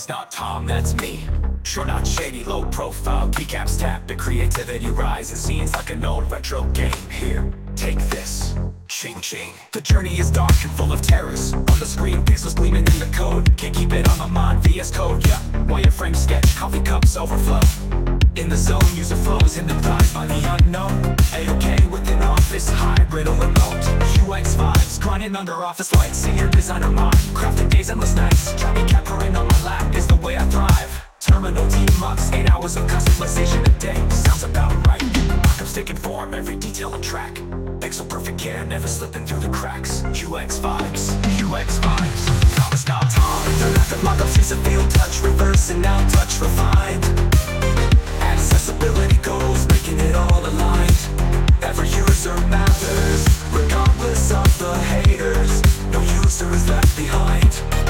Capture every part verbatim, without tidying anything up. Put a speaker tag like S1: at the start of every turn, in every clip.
S1: Promise not Tom, that's me. Sure not shady, low profile, keycaps tap, but creativity rises. Scenes like an old retro game. Here, take this. Ching ching. The journey is dark and full of terrors. On the screen, pixels gleaming in the code. Can't keep it on my mind, V S Code, yeah. Wireframe sketch, coffee cups overflow. In the zone, user flows, hypnotized by the unknown. A-OK with an office, hybrid or remote. U X vibes, grinding under office lights. Senior designer mind, crafting days, endless nights. Johnny Cat purring on my lap is the way I thrive. Terminal team ups, eight hours of customization a day. Sounds about right. Mockups taking form, every detail on track. Pixel perfect care, never slipping through the cracks. U X vibes, U X vibes. Promise not Tom. The method mockups use a feel, touch, reverse, and now touch refined. Accessibility goals, making it all aligned. Every user matters, regardless of the haters. No user is left behind.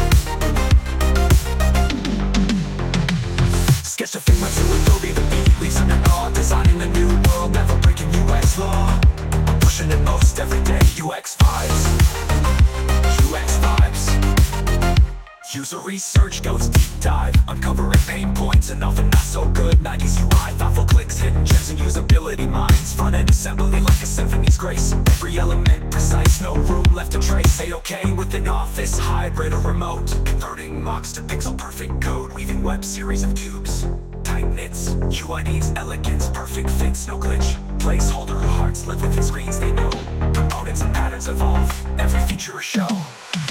S1: Sketch to Figma to Adobe, the beat leaves under awe. Designing a new world, never breaking U X law. I'm pushing it most every day, U X vibes. U X vibes. User research goes deep dive, uncovering pain points and often not so good. nineties U I, thoughtful clicks, hidden gems and usability minds. Front-end assembly like a symphony's grace. Every element precise, no room left to trace. A-OK with an office, hybrid or remote. Converting mocks to pixel-perfect code. Weaving web series of cubes. Tight knits, U I needs elegance, perfect fits, no glitch. Placeholder hearts live within screens they know. Components and patterns evolve, every feature a show.